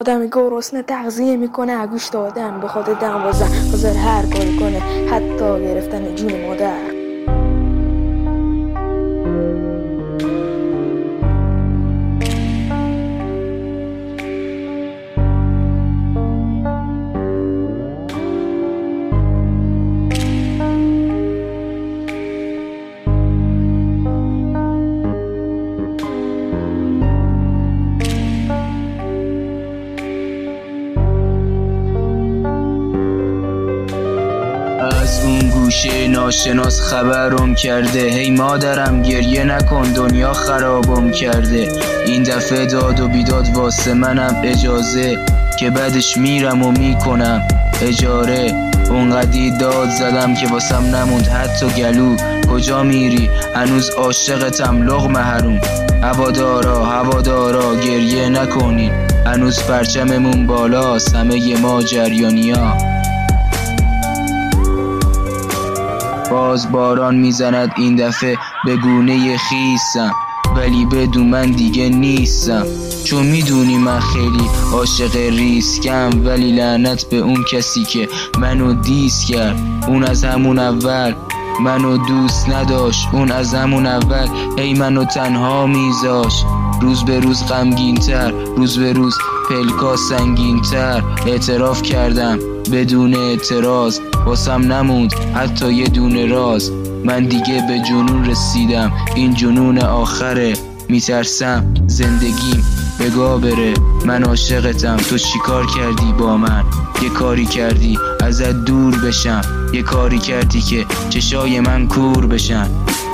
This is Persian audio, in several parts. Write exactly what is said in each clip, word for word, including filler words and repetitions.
آدمی گرسنه تغذیه میکنه گوش دادن به خود دروازه حاضر هر کاری کنه حتی گرفتن جون مادر. از اون گوشه ناشناس خبرم کرده هی مادرم گریه نکن دنیا خرابم کرده. این دفعه داد و بیداد واسه منم اجازه که بعدش میرم و میکنم اجاره. اونقدی داد زدم که واسم نموند حتی گلو. کجا میری هنوز عاشقتم لقمه حروم. هوادارا هوادارا گریه نکنین هنوز پرچممون بالاست همه ما جریانیا. باز باران میزند این دفعه به گونه خیسم ولی بدون من دیگه نیستم. چون میدونی من خیلی عاشق ریسکم ولی لعنت به اون کسی که منو دیس کرد. اون از همون اول منو دوست نداشت، اون از همون اول ای منو تنها میذاشت. روز به روز غمگین تر، روز به روز پلکا سنگین تر. اعتراف کردم بدون اعتراض واسم نموند حتی یه دونه راز. من دیگه به جنون رسیدم این جنون آخره. میترسم زندگیم بگا بره. من عاشقتم تو چیکار کردی با من؟ یه کاری کردی ازت دور بشم، یه کاری کردی که چشای من کور بشن.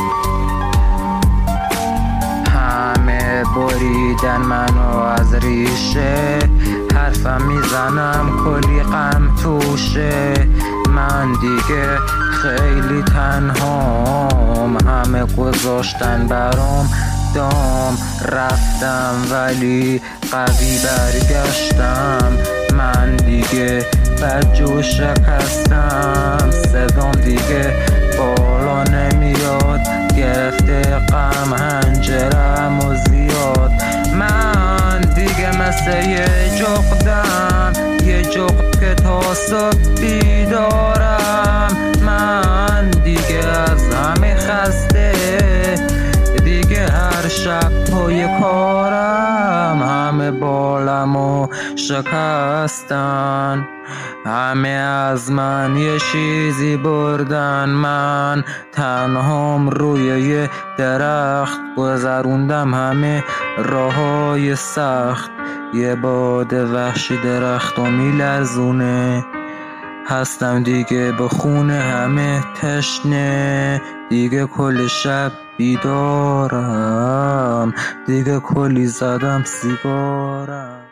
همه بریدن منو از ریشه، حرفم میزنم کلی غم توشه. من دیگه خیلی تنهام، همه گذاشتن برام دام. رفتم ولی قوی برگشتم، من دیگه بدجور شکستم. صدام دیگه بالا نمیاد، گرفته غم هنجرم و زیاد. من دیگه مثل یه جغدم، یه جغد که تا صبح بیدارم. من دیگه از همه خسته، دیگه هر شب پای کارم. همه بالمو شکستن، همه از من یه چیزی بردن. من تنهام روی یه درخت گذروندم همه راههای سخت. یه باد وحشی درخت و میلرزونه، هستم دیگه به خونه همه تشنه. دیگه کل شب بیدارم، دیگه کلی زدم سیگارم.